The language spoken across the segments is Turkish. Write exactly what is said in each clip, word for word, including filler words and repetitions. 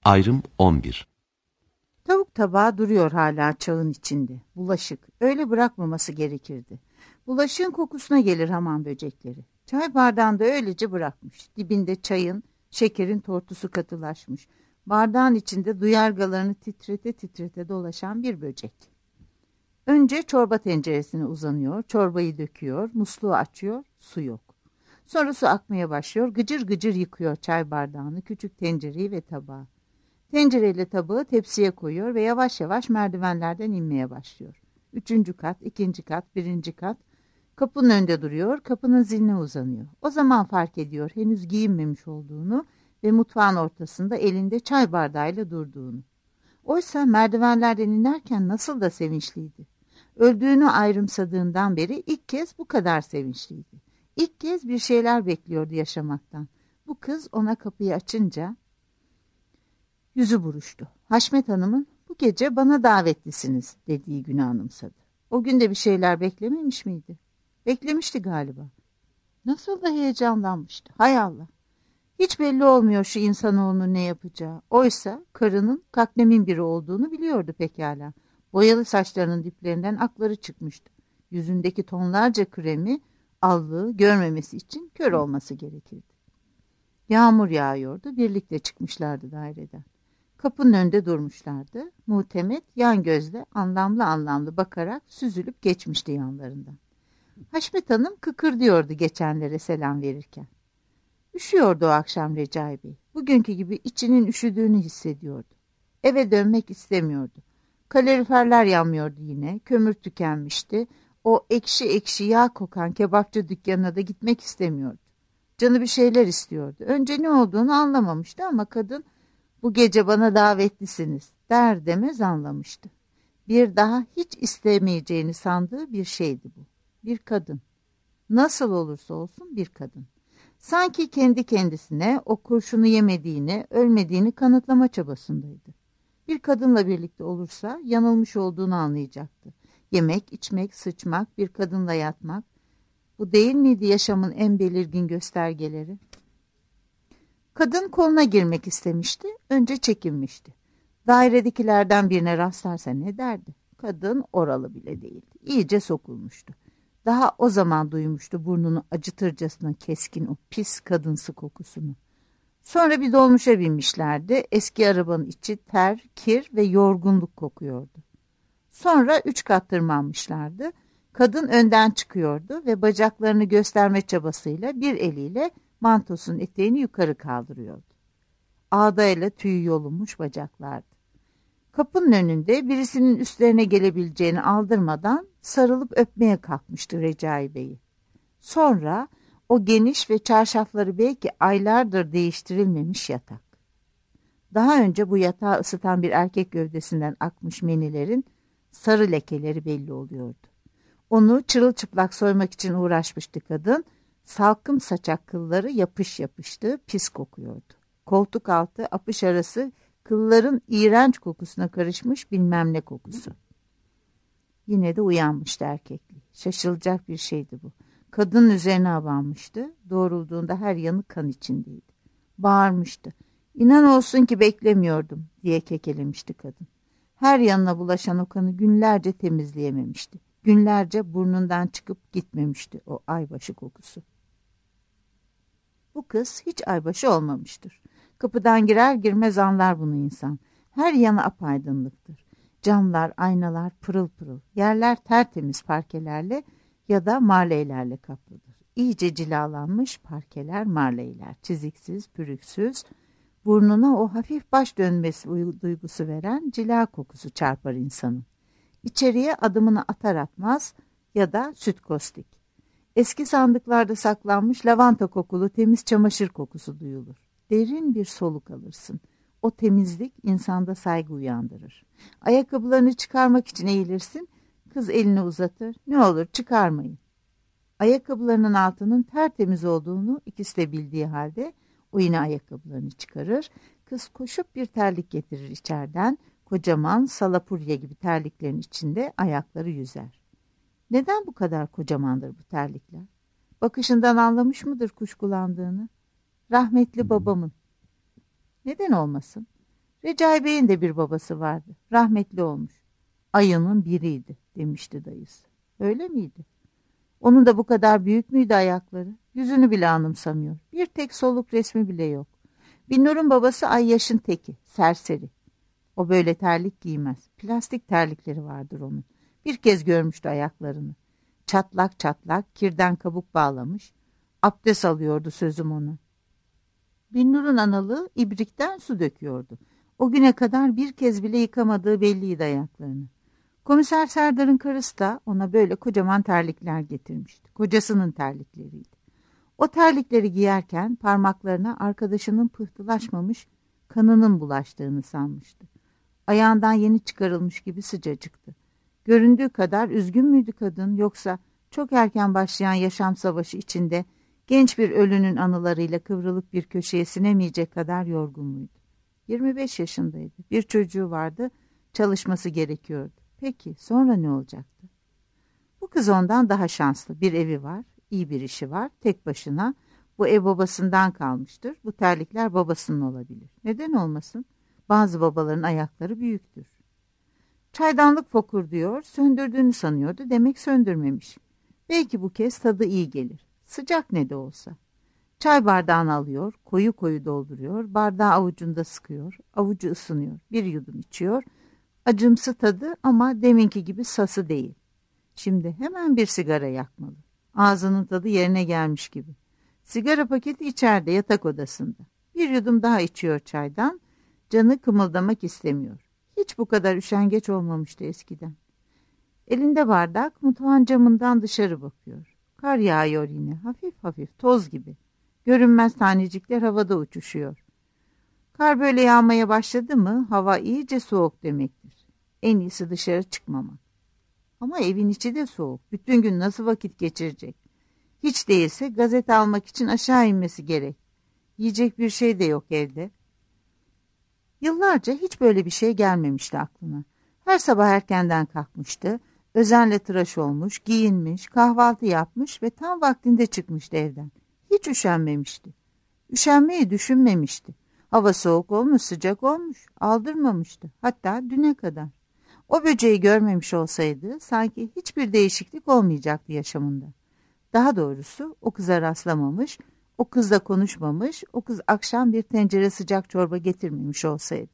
Ayrım on bir. Tavuk tabağı duruyor hala çağın içinde. Bulaşık. Öyle bırakmaması gerekirdi. Bulaşığın kokusuna gelir hamam böcekleri. Çay bardağında öylece bırakmış. Dibinde çayın, şekerin tortusu katılaşmış. Bardağın içinde duyargalarını titrete titrete dolaşan bir böcek. Önce çorba tenceresine uzanıyor, çorbayı döküyor, musluğu açıyor, su yok. Sonra su akmaya başlıyor, gıcır gıcır yıkıyor çay bardağını, küçük tencereyi ve tabağı. Tencereyle tabağı tepsiye koyuyor ve yavaş yavaş merdivenlerden inmeye başlıyor. Üçüncü kat, ikinci kat, birinci kat. Kapının önünde duruyor, kapının ziline uzanıyor. O zaman fark ediyor henüz giyinmemiş olduğunu ve mutfağın ortasında elinde çay bardağıyla durduğunu. Oysa merdivenlerden inerken nasıl da sevinçliydi. Öldüğünü ayrımsadığından beri ilk kez bu kadar sevinçliydi. İlk kez bir şeyler bekliyordu yaşamaktan. Bu kız ona kapıyı açınca yüzü buruştu. Haşmet Hanım'ın "Bu gece bana davetlisiniz" dediği günü anımsadı. O gün de bir şeyler beklememiş miydi? Beklemişti galiba. Nasıl da heyecanlanmıştı. Hay Allah! Hiç belli olmuyor şu insanoğlunun ne yapacağı. Oysa karının kaknemin biri olduğunu biliyordu pekala. Boyalı saçlarının diplerinden akları çıkmıştı. Yüzündeki tonlarca kremi, allığı görmemesi için kör olması gerekirdi. Yağmur yağıyordu. Birlikte çıkmışlardı daireden. Kapının önünde durmuşlardı. Muhtemet yan gözle anlamlı anlamlı bakarak süzülüp geçmişti yanlarından. Haşmet Hanım kıkırdıyordu geçenlere selam verirken. Üşüyordu o akşam Recai Bey. Bugünkü gibi içinin üşüdüğünü hissediyordu. Eve dönmek istemiyordu. Kaloriferler yanmıyordu yine. Kömür tükenmişti. O ekşi ekşi yağ kokan kebapçı dükkanına da gitmek istemiyordu. Canı bir şeyler istiyordu. Önce ne olduğunu anlamamıştı ama kadın "Bu gece bana davetlisiniz" der demez anlamıştı. Bir daha hiç istemeyeceğini sandığı bir şeydi bu. Bir kadın. Nasıl olursa olsun bir kadın. Sanki kendi kendisine o kurşunu yemediğini, ölmediğini kanıtlama çabasındaydı. Bir kadınla birlikte olursa yanılmış olduğunu anlayacaktı. Yemek, içmek, sıçmak, bir kadınla yatmak. Bu değil miydi yaşamın en belirgin göstergeleri? Kadın koluna girmek istemişti, önce çekinmişti. Dairedekilerden birine rastlarsa ne derdi? Kadın oralı bile değildi, iyice sokulmuştu. Daha o zaman duymuştu burnunu acıtırcasına keskin o pis kadınsı kokusunu. Sonra bir dolmuşa binmişlerdi. Eski arabanın içi ter, kir ve yorgunluk kokuyordu. Sonra üç kat tırmanmışlardı. Kadın önden çıkıyordu ve bacaklarını gösterme çabasıyla bir eliyle mantosunun eteğini yukarı kaldırıyordu. Ağdayla tüyü yolunmuş bacaklardı. Kapının önünde birisinin üstlerine gelebileceğini aldırmadan sarılıp öpmeye kalkmıştı Recai Bey'i. Sonra o geniş ve çarşafları belki aylardır değiştirilmemiş yatak. Daha önce bu yatağı ısıtan bir erkek gövdesinden akmış menilerin sarı lekeleri belli oluyordu. Onu çırılçıplak soymak için uğraşmıştı kadın. Salkım saçak kılları yapış yapıştı, pis kokuyordu. Koltuk altı apış arası kılların iğrenç kokusuna karışmış bilmem ne kokusu. Yine de uyanmıştı erkekliği. Şaşılacak bir şeydi bu. Kadının üzerine abanmıştı. Doğrulduğunda her yanı kan içindeydi. Bağırmıştı. "İnan olsun ki beklemiyordum" diye kekelemişti kadın. Her yanına bulaşan o kanı günlerce temizleyememişti. Günlerce burnundan çıkıp gitmemişti o aybaşı kokusu. Bu kız hiç aybaşı olmamıştır. Kapıdan girer girmez anlar bunu insan. Her yanı apaydınlıktır. Camlar, aynalar pırıl pırıl. Yerler tertemiz parkelerle ya da marleylerle kaplıdır. İyice cilalanmış parkeler, marleyler. Çiziksiz, pürüksüz. Burnuna o hafif baş dönmesi duygusu veren cila kokusu çarpar insanın. İçeriye adımını atar atmaz ya da süt kostik. Eski sandıklarda saklanmış lavanta kokulu temiz çamaşır kokusu duyulur. Derin bir soluk alırsın. O temizlik insanda saygı uyandırır. Ayakkabılarını çıkarmak için eğilirsin. Kız elini uzatır. "Ne olur çıkarmayın." Ayakkabılarının altının tertemiz olduğunu ikisi de bildiği halde o yine ayakkabılarını çıkarır. Kız koşup bir terlik getirir içeriden. Kocaman salapurya gibi terliklerin içinde ayakları yüzer. Neden bu kadar kocamandır bu terlikler? Bakışından anlamış mıdır kuşkulandığını? Rahmetli babamın. Neden olmasın? Recai Bey'in de bir babası vardı. Rahmetli olmuş. Ayının biriydi demişti dayısı. Öyle miydi? Onun da bu kadar büyük müydü ayakları? Yüzünü bile anımsamıyor. Bir tek soluk resmi bile yok. Binnur'un babası Ayyaş'ın teki, serseri. O böyle terlik giymez. Plastik terlikleri vardır onun. Bir kez görmüştü ayaklarını. Çatlak çatlak, kirden kabuk bağlamış. Abdest alıyordu sözüm ona. Binnur'un analığı ibrikten su döküyordu. O güne kadar bir kez bile yıkamadığı belliydi ayaklarını. Komiser Serdar'ın karısı da ona böyle kocaman terlikler getirmişti. Kocasının terlikleriydi. O terlikleri giyerken parmaklarına arkadaşının pıhtılaşmamış kanının bulaştığını sanmıştı. Ayağından yeni çıkarılmış gibi sıcacıktı. Göründüğü kadar üzgün müydü kadın, yoksa çok erken başlayan yaşam savaşı içinde genç bir ölünün anılarıyla kıvrılıp bir köşeye sinemeyecek kadar yorgun muydu? yirmi beş yaşındaydı. Bir çocuğu vardı, çalışması gerekiyordu. Peki sonra ne olacaktı? Bu kız ondan daha şanslı. Bir evi var, iyi bir işi var, tek başına. Bu ev babasından kalmıştır. Bu terlikler babasının olabilir. Neden olmasın? Bazı babaların ayakları büyüktür. Çaydanlık fokur diyor, söndürdüğünü sanıyordu. Demek söndürmemiş. Belki bu kez tadı iyi gelir. Sıcak ne de olsa. Çay bardağını alıyor, koyu koyu dolduruyor, bardağı avucunda sıkıyor, avucu ısınıyor. Bir yudum içiyor. Acımsı tadı ama deminki gibi sası değil. Şimdi hemen bir sigara yakmalı. Ağzının tadı yerine gelmiş gibi. Sigara paketi içeride, yatak odasında. Bir yudum daha içiyor çaydan. Canı kımıldamak istemiyor. Hiç bu kadar üşengeç olmamıştı eskiden. Elinde bardak, mutfağın camından dışarı bakıyor. Kar yağıyor yine, hafif hafif, toz gibi. Görünmez tanecikler havada uçuşuyor. Kar böyle yağmaya başladı mı hava iyice soğuk demektir. En iyisi dışarı çıkmamak. Ama evin içi de soğuk. Bütün gün nasıl vakit geçirecek? Hiç değilse gazete almak için aşağı inmesi gerek. Yiyecek bir şey de yok evde. Yıllarca hiç böyle bir şey gelmemişti aklına. Her sabah erkenden kalkmıştı. Özenle tıraş olmuş, giyinmiş, kahvaltı yapmış ve tam vaktinde çıkmıştı evden. Hiç üşenmemişti. Üşenmeyi düşünmemişti. Hava soğuk olmuş, sıcak olmuş, aldırmamıştı. Hatta düne kadar. O böceği görmemiş olsaydı sanki hiçbir değişiklik olmayacaktı yaşamında. Daha doğrusu o kıza rastlamamış, o kızla konuşmamış, o kız akşam bir tencere sıcak çorba getirmemiş olsaydı.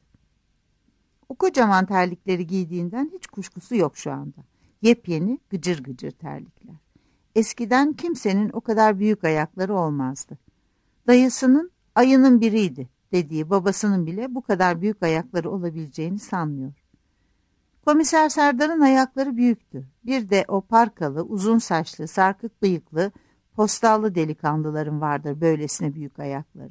O kocaman terlikleri giydiğinden hiç kuşkusu yok şu anda. Yepyeni gıcır gıcır terlikler. Eskiden kimsenin o kadar büyük ayakları olmazdı. Dayısının ayının biriydi dediği babasının bile bu kadar büyük ayakları olabileceğini sanmıyor. Komiser Serdar'ın ayakları büyüktü. Bir de o parkalı, uzun saçlı, sarkık bıyıklı, postallı delikanlıların vardır böylesine büyük ayakları.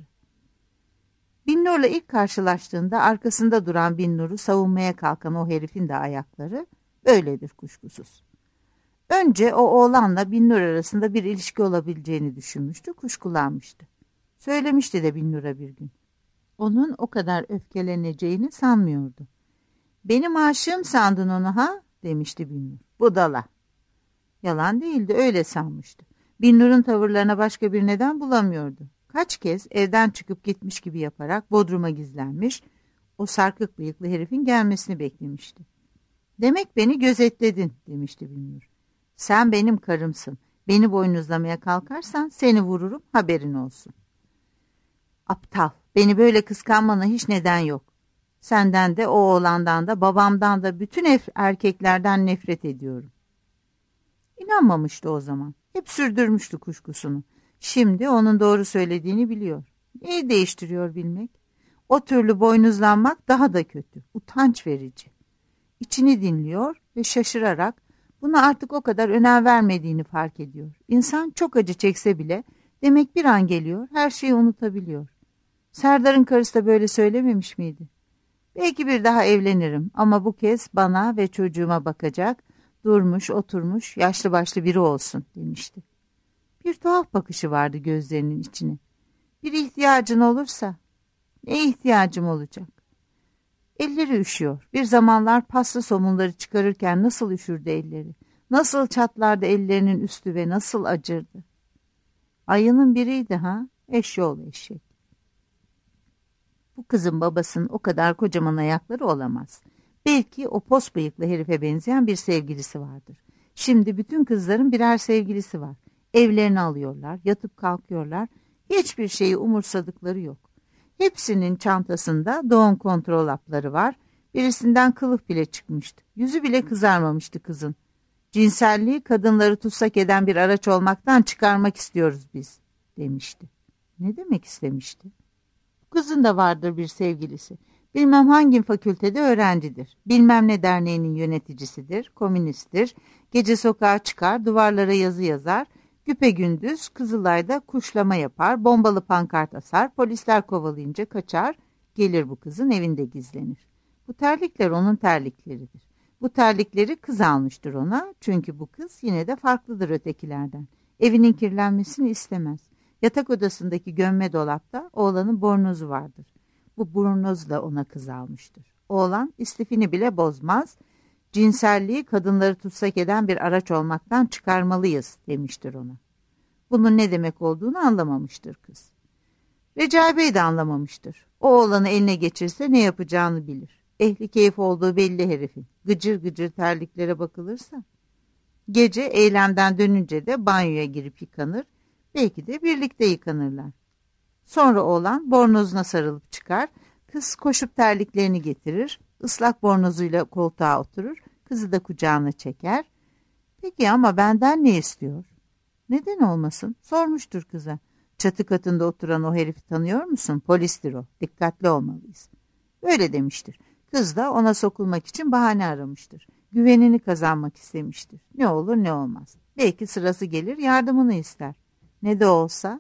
Binnur'la ilk karşılaştığında arkasında duran Binnur'u savunmaya kalkan o herifin de ayakları böyledir kuşkusuz. Önce o oğlanla Binnur arasında bir ilişki olabileceğini düşünmüştü, kuşkulanmıştı. Söylemişti de Binnur'a bir gün. Onun o kadar öfkeleneceğini sanmıyordu. "Benim aşığım sandın onu ha?" demişti Binnur. "Budala." Yalan değildi, öyle sanmıştı. Binnur'un tavırlarına başka bir neden bulamıyordu. Kaç kez evden çıkıp gitmiş gibi yaparak bodruma gizlenmiş, o sarkık bıyıklı herifin gelmesini beklemişti. "Demek beni gözetledin," demişti Binnur. "Sen benim karımsın. Beni boynuzlamaya kalkarsan seni vururum, haberin olsun." "Aptal, beni böyle kıskanmana hiç neden yok. Senden de o oğlandan da babamdan da bütün erkeklerden nefret ediyorum." İnanmamıştı o zaman. Hep sürdürmüştü kuşkusunu. Şimdi onun doğru söylediğini biliyor. Neyi değiştiriyor bilmek? O türlü boynuzlanmak daha da kötü, utanç verici. İçini dinliyor ve şaşırarak buna artık o kadar önem vermediğini fark ediyor. İnsan çok acı çekse bile demek bir an geliyor, her şeyi unutabiliyor. Serdar'ın karısı da böyle söylememiş miydi? "Belki bir daha evlenirim ama bu kez bana ve çocuğuma bakacak, durmuş, oturmuş, yaşlı başlı biri olsun," demişti. Bir tuhaf bakışı vardı gözlerinin içine. "Bir ihtiyacın olursa," "Ne ihtiyacım olacak?" Elleri üşüyor. Bir zamanlar paslı somunları çıkarırken nasıl üşürdü elleri. Nasıl çatlardı ellerinin üstü ve nasıl acırdı. Ayının biriydi ha, eşyol eşek. Bu kızın babasının o kadar kocaman ayakları olamaz. Belki o pos bıyıklı herife benzeyen bir sevgilisi vardır. Şimdi bütün kızların birer sevgilisi var. Evlerini alıyorlar, yatıp kalkıyorlar. Hiçbir şeyi umursadıkları yok. Hepsinin çantasında doğum kontrol hapları var. Birisinden kılıf bile çıkmıştı. Yüzü bile kızarmamıştı kızın. Cinselliği kadınları tutsak eden bir araç olmaktan çıkarmak istiyoruz biz, demişti. Ne demek istemişti? Kızın da vardır bir sevgilisi. Bilmem hangi fakültede öğrencidir. Bilmem ne derneğinin yöneticisidir, komünisttir. Gece sokağa çıkar, duvarlara yazı yazar. Güpegündüz Kızılay'da kuşlama yapar, bombalı pankart asar, polisler kovalayınca kaçar, gelir bu kızın evinde gizlenir. Bu terlikler onun terlikleridir. Bu terlikleri kız almıştır ona, çünkü bu kız yine de farklıdır ötekilerden. Evinin kirlenmesini istemez. Yatak odasındaki gömme dolapta oğlanın bornozu vardır. Bu bornoz da ona kız almıştır. Oğlan istifini bile bozmaz. Cinselliği kadınları tutsak eden bir araç olmaktan çıkarmalıyız demiştir ona. Bunun ne demek olduğunu anlamamıştır kız. Recai Bey de anlamamıştır. O oğlanı eline geçirse ne yapacağını bilir. Ehli keyif olduğu belli herifin. Gıcır gıcır terliklere bakılırsa. Gece eylemden dönünce de banyoya girip yıkanır. Belki de birlikte yıkanırlar. Sonra oğlan bornozuna sarılıp çıkar. Kız koşup terliklerini getirir. Islak bornozuyla koltuğa oturur. Kızı da kucağına çeker. Peki ama benden ne istiyor? Neden olmasın? Sormuştur kıza. Çatı katında oturan o herifi tanıyor musun? Polistir o. Dikkatli olmalıyız. Öyle demiştir. Kız da ona sokulmak için bahane aramıştır. Güvenini kazanmak istemiştir. Ne olur ne olmaz. Belki sırası gelir yardımını ister. Ne de olsa.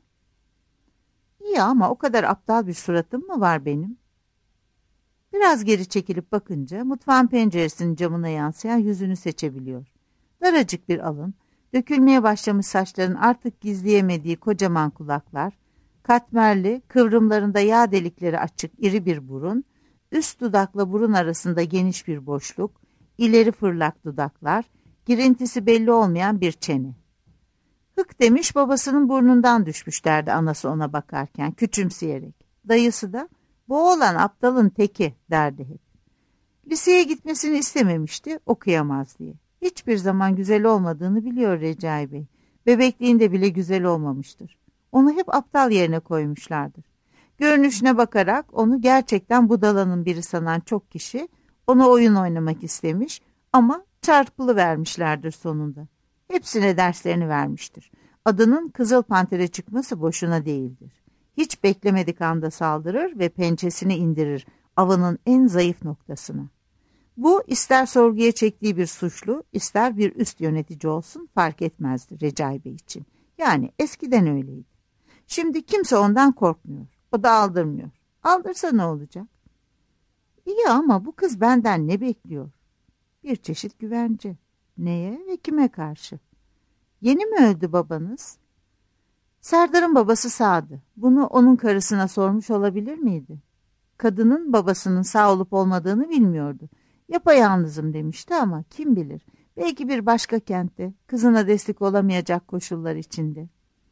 İyi ama o kadar aptal bir suratım mı var benim? Biraz geri çekilip bakınca mutfağın penceresinin camına yansıyan yüzünü seçebiliyor. Daracık bir alın, dökülmeye başlamış saçların artık gizleyemediği kocaman kulaklar, katmerli, kıvrımlarında yağ delikleri açık iri bir burun, üst dudakla burun arasında geniş bir boşluk, ileri fırlak dudaklar, girintisi belli olmayan bir çene. Hık demiş babasının burnundan düşmüş derdi anası ona bakarken küçümseyerek. Dayısı da bu oğlan aptalın teki derdi hep. Liseye gitmesini istememişti, okuyamaz diye. Hiçbir zaman güzel olmadığını biliyor Recai Bey. Bebekliğinde bile güzel olmamıştır. Onu hep aptal yerine koymuşlardır. Görünüşüne bakarak onu gerçekten budalanın biri sanan çok kişi ona oyun oynamak istemiş ama çarpılı vermişlerdir sonunda. Hepsine derslerini vermiştir. Adının Kızıl Panter'e çıkması boşuna değildir. Hiç beklemedik anda saldırır ve pençesini indirir avının en zayıf noktasına. Bu ister sorguya çektiği bir suçlu, ister bir üst yönetici olsun fark etmezdi Recai Bey için. Yani eskiden öyleydi. Şimdi kimse ondan korkmuyor. O da aldırmıyor. Aldırsa ne olacak? İyi ama bu kız benden ne bekliyor? Bir çeşit güvence. Neye ve kime karşı? Yeni mi öldü babanız? Serdar'ın babası sağdı. Bunu onun karısına sormuş olabilir miydi? Kadının babasının sağ olup olmadığını bilmiyordu. Yapayalnızım demişti ama kim bilir. Belki bir başka kentte, kızına destek olamayacak koşullar içinde.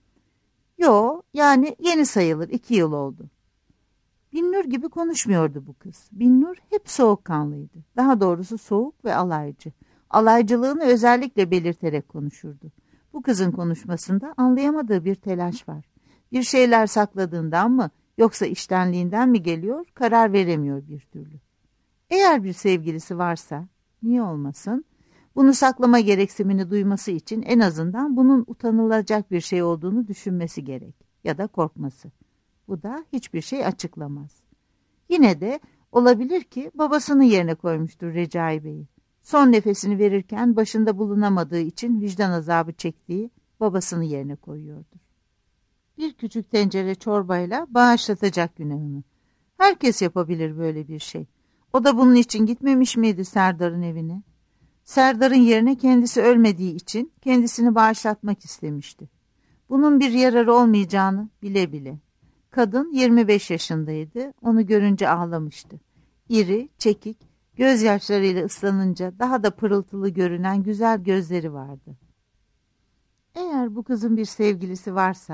Yo, yani yeni sayılır, iki yıl oldu. Binnur gibi konuşmuyordu bu kız. Binnur hep soğukkanlıydı. Daha doğrusu soğuk ve alaycı. Alaycılığını özellikle belirterek konuşurdu. Bu kızın konuşmasında anlayamadığı bir telaş var. Bir şeyler sakladığından mı yoksa iştenliğinden mi geliyor karar veremiyor bir türlü. Eğer bir sevgilisi varsa niye olmasın? Bunu saklama gereksinimini duyması için en azından bunun utanılacak bir şey olduğunu düşünmesi gerek ya da korkması. Bu da hiçbir şey açıklamaz. Yine de olabilir ki babasının yerine koymuştur Recai Bey'i. Son nefesini verirken başında bulunamadığı için vicdan azabı çektiği babasını yerine koyuyordur. Bir küçük tencere çorbayla bağışlatacak günahını. Herkes yapabilir böyle bir şey. O da bunun için gitmemiş miydi Serdar'ın evine? Serdar'ın yerine kendisi ölmediği için kendisini bağışlatmak istemişti. Bunun bir yararı olmayacağını bile bile. Kadın yirmi beş yaşındaydı, onu görünce ağlamıştı. İri, çekik, gözyaşlarıyla ıslanınca daha da pırıltılı görünen güzel gözleri vardı. Eğer bu kızın bir sevgilisi varsa,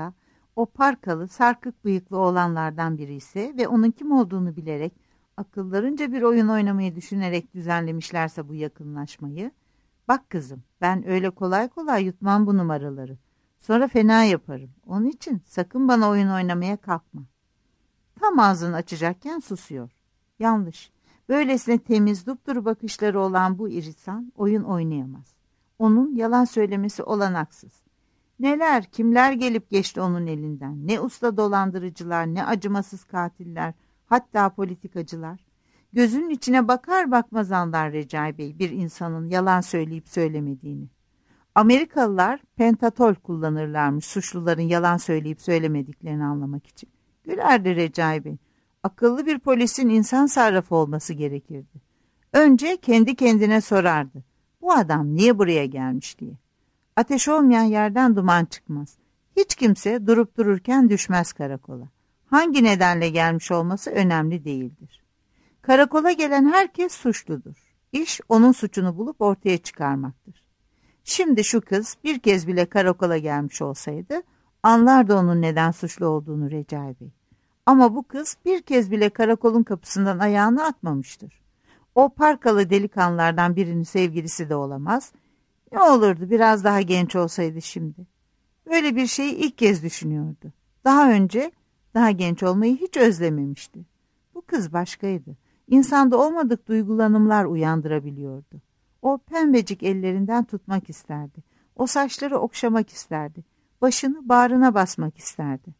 O parkalı, sarkık bıyıklı oğlanlardan biri ise ve onun kim olduğunu bilerek, akıllarınca bir oyun oynamayı düşünerek düzenlemişlerse bu yakınlaşmayı, "Bak kızım, ben öyle kolay kolay yutmam bu numaraları. Sonra fena yaparım. Onun için sakın bana oyun oynamaya kalkma." Tam ağzını açacakken susuyor. Yanlış. Böylesine temiz, dupduru bakışları olan bu insan oyun oynayamaz. Onun yalan söylemesi olanaksız. Neler, kimler gelip geçti onun elinden. Ne usta dolandırıcılar, ne acımasız katiller, hatta politikacılar. Gözünün içine bakar bakmaz anlar Recai Bey bir insanın yalan söyleyip söylemediğini. Amerikalılar pentatol kullanırlarmış suçluların yalan söyleyip söylemediklerini anlamak için. Gülerdi Recai Bey. Akıllı bir polisin insan sarrafı olması gerekirdi. Önce kendi kendine sorardı. Bu adam niye buraya gelmiş diye. Ateş olmayan yerden duman çıkmaz. Hiç kimse durup dururken düşmez karakola. Hangi nedenle gelmiş olması önemli değildir. Karakola gelen herkes suçludur. İş onun suçunu bulup ortaya çıkarmaktır. Şimdi şu kız bir kez bile karakola gelmiş olsaydı anlardı onun neden suçlu olduğunu Recai Bey. Ama bu kız bir kez bile karakolun kapısından ayağını atmamıştır. O parkalı delikanlılardan birinin sevgilisi de olamaz. Ne olurdu biraz daha genç olsaydı şimdi. Böyle bir şeyi ilk kez düşünüyordu. Daha önce daha genç olmayı hiç özlememişti. Bu kız başkaydı. İnsanda olmadık duygulanımlar uyandırabiliyordu. O pembecik ellerinden tutmak isterdi. O saçları okşamak isterdi. Başını bağrına basmak isterdi.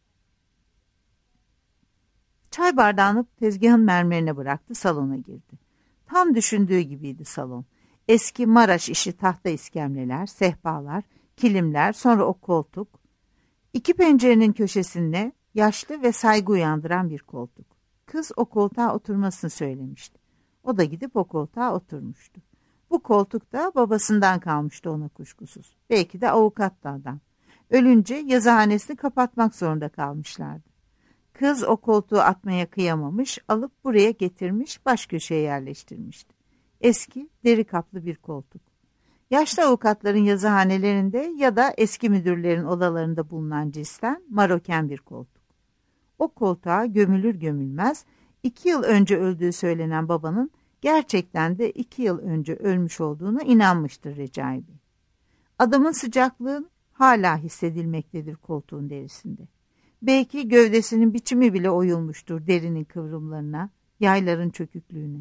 Çay bardağını tezgahın mermerine bıraktı, salona girdi. Tam düşündüğü gibiydi salon. Eski Maraş işi tahta iskemleler, sehpalar, kilimler, sonra o koltuk. İki pencerenin köşesinde yaşlı ve saygı uyandıran bir koltuk. Kız o koltuğa oturmasını söylemişti. O da gidip o koltuğa oturmuştu. Bu koltuk da babasından kalmıştı ona kuşkusuz. Belki de avukat da adam. Ölünce yazıhanesini kapatmak zorunda kalmışlardı. Kız o koltuğu atmaya kıyamamış, alıp buraya getirmiş, baş köşeye yerleştirmişti. Eski, deri kaplı bir koltuk. Yaşlı avukatların yazıhanelerinde ya da eski müdürlerin odalarında bulunan cinsten maroken bir koltuk. O koltuğa gömülür gömülmez, iki yıl önce öldüğü söylenen babanın gerçekten de iki yıl önce ölmüş olduğuna inanmıştır Recai Bey. Adamın sıcaklığı hala hissedilmektedir koltuğun derisinde. Belki gövdesinin biçimi bile oyulmuştur derinin kıvrımlarına, yayların çöküklüğüne.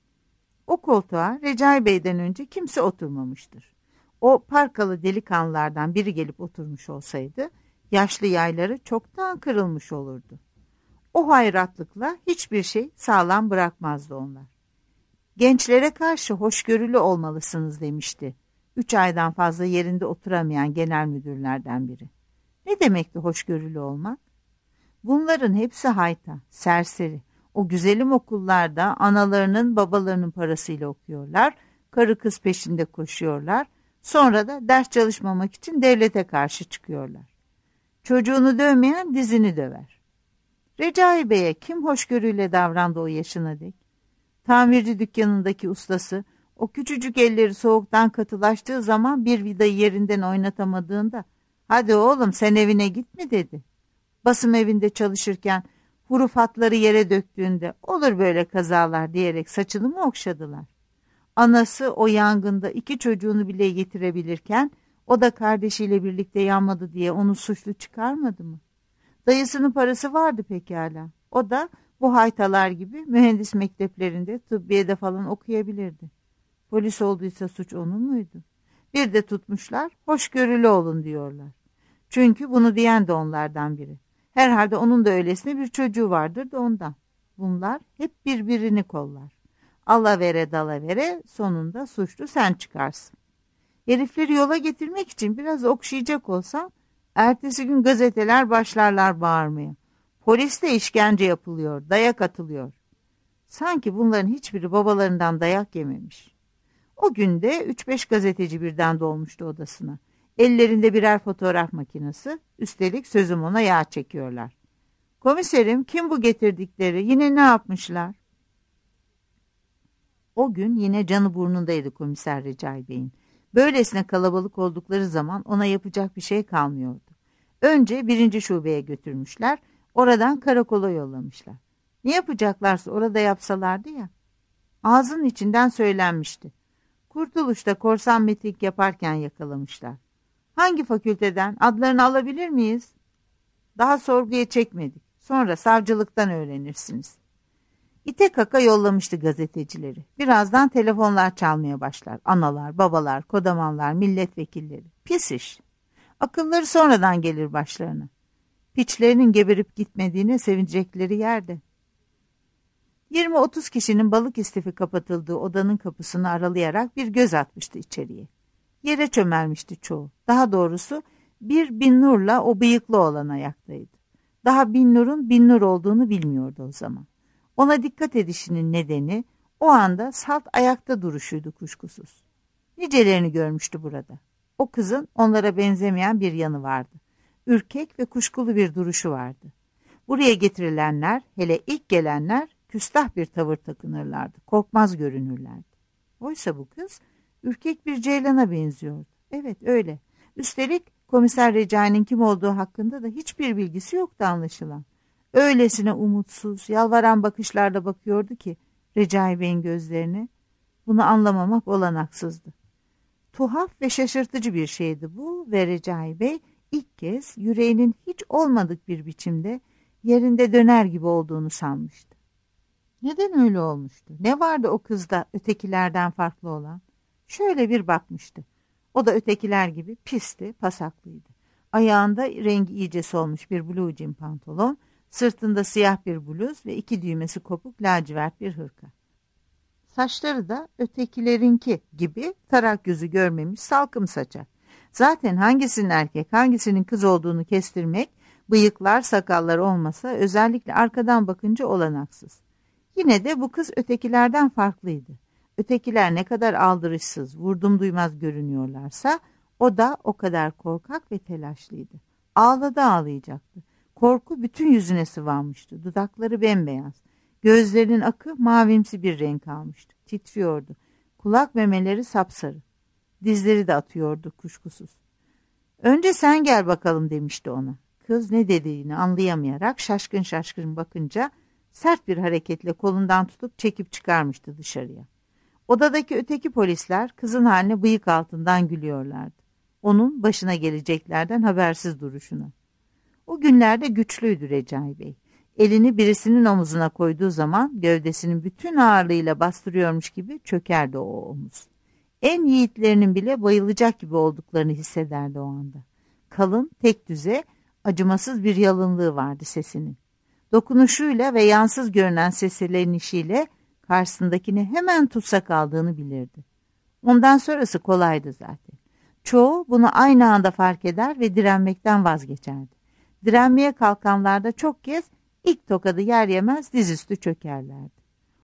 O koltuğa Recai Bey'den önce kimse oturmamıştır. O parkalı delikanlılardan biri gelip oturmuş olsaydı, yaşlı yayları çoktan kırılmış olurdu. O hayratlıkla hiçbir şey sağlam bırakmazdı onlar. Gençlere karşı hoşgörülü olmalısınız demişti. Üç aydan fazla yerinde oturamayan genel müdürlerden biri. Ne demekti hoşgörülü olmak? Bunların hepsi hayta, serseri. O güzelim okullarda analarının babalarının parasıyla okuyorlar, karı kız peşinde koşuyorlar, sonra da ders çalışmamak için devlete karşı çıkıyorlar. Çocuğunu dövmeyen dizini döver. Recai Bey'e kim hoşgörüyle davrandı o yaşına dek? Tamirci dükkanındaki ustası o küçücük elleri soğuktan katılaştığı zaman bir vidayı yerinden oynatamadığında "Hadi oğlum sen evine git" mi dedi. Basım evinde çalışırken hurufatları yere döktüğünde "Olur böyle kazalar" diyerek saçını mı okşadılar? Anası o yangında iki çocuğunu bile yitirebilirken o da kardeşiyle birlikte yanmadı diye onu suçlu çıkarmadı mı? Dayısının parası vardı pekala. O da bu haytalar gibi mühendis mekteplerinde, tıbbiyede falan okuyabilirdi. Polis olduysa suç onun muydu? Bir de tutmuşlar, hoşgörülü olun diyorlar. Çünkü bunu diyen de onlardan biri. Herhalde onun da öylesine bir çocuğu vardır da ondan. Bunlar hep birbirini kollar. Alavere dalavere sonunda suçlu sen çıkarsın. Herifleri yola getirmek için biraz okşayacak olsam, ertesi gün gazeteler başlarlar bağırmaya. Poliste işkence yapılıyor, dayak atılıyor. Sanki bunların hiçbiri babalarından dayak yememiş. O günde üç beş gazeteci birden dolmuştu odasına. Ellerinde birer fotoğraf makinesi, üstelik sözüm ona yağ çekiyorlar. "Komiserim, kim bu getirdikleri, yine ne yapmışlar?" O gün yine canı burnundaydı komiser Recai Bey'in. Böylesine kalabalık oldukları zaman ona yapacak bir şey kalmıyordu. Önce birinci şubeye götürmüşler, oradan karakola yollamışlar. Ne yapacaklarsa orada yapsalardı ya. Ağzının içinden söylenmişti. Kurtuluş'ta korsan metrik yaparken yakalamışlar. Hangi fakülteden, adlarını alabilir miyiz? Daha sorguya çekmedik. Sonra savcılıktan öğrenirsiniz. İte kaka yollamıştı gazetecileri. Birazdan telefonlar çalmaya başlar. Analar, babalar, kodamanlar, milletvekilleri. Pis iş. Akılları sonradan gelir başlarına. Piçlerinin geberip gitmediğine sevinecekleri yerde. yirmi otuz kişinin balık istifi kapatıldığı odanın kapısını aralayarak bir göz atmıştı içeriye. Yere çömelmişti çoğu. Daha doğrusu bir Binnur'la o bıyıklı olan ayaktaydı. Daha Binnur'un Binnur olduğunu bilmiyordu o zaman. Ona dikkat edişinin nedeni o anda salt ayakta duruşuydu kuşkusuz. Nicelerini görmüştü burada. O kızın onlara benzemeyen bir yanı vardı. Ürkek ve kuşkulu bir duruşu vardı. Buraya getirilenler, hele ilk gelenler küstah bir tavır takınırlardı. Korkmaz görünürlerdi. Oysa bu kız ürkek bir ceylana benziyordu. Evet öyle. Üstelik Komiser Recai'nin kim olduğu hakkında da hiçbir bilgisi yoktu anlaşılan. Öylesine umutsuz, yalvaran bakışlarla bakıyordu ki Recai Bey'in gözlerine. Bunu anlamamak olanaksızdı. Tuhaf ve şaşırtıcı bir şeydi bu ve Recai Bey ilk kez yüreğinin hiç olmadık bir biçimde yerinde döner gibi olduğunu sanmıştı. Neden öyle olmuştu? Ne vardı o kızda ötekilerden farklı olan? Şöyle bir bakmıştı. O da ötekiler gibi pisti, pasaklıydı. Ayağında rengi iyice solmuş bir blue jean pantolon, sırtında siyah bir bluz ve iki düğmesi kopuk lacivert bir hırka. Saçları da ötekilerinki gibi tarak yüzü görmemiş salkım saçak. Zaten hangisinin erkek hangisinin kız olduğunu kestirmek, bıyıklar sakallar olmasa özellikle arkadan bakınca olanaksız. Yine de bu kız ötekilerden farklıydı. Ötekiler ne kadar aldırışsız, vurdum duymaz görünüyorlarsa o da o kadar korkak ve telaşlıydı. Ağladı ağlayacaktı. Korku bütün yüzüne sıvanmıştı. Dudakları bembeyaz. Gözlerinin akı mavimsi bir renk almıştı. Titriyordu. Kulak memeleri sapsarı. Dizleri de atıyordu kuşkusuz. Önce sen gel bakalım demişti ona. Kız ne dediğini anlayamayarak şaşkın şaşkın bakınca sert bir hareketle kolundan tutup çekip çıkarmıştı dışarıya. Odadaki öteki polisler kızın haline bıyık altından gülüyorlardı. Onun başına geleceklerden habersiz duruşuna. O günlerde güçlüydü Recai Bey. Elini birisinin omuzuna koyduğu zaman gövdesinin bütün ağırlığıyla bastırıyormuş gibi çökerdi o omuz. En yiğitlerinin bile bayılacak gibi olduklarını hissederdi o anda. Kalın, tek düze, acımasız bir yalınlığı vardı sesinin. Dokunuşuyla ve yansız görünen seslenişiyle karşısındakini hemen tutsak aldığını bilirdi. Ondan sonrası kolaydı zaten. Çoğu bunu aynı anda fark eder ve direnmekten vazgeçerdi. Direnmeye kalkanlarda çok kez ilk tokadı yer yemez dizüstü çökerlerdi.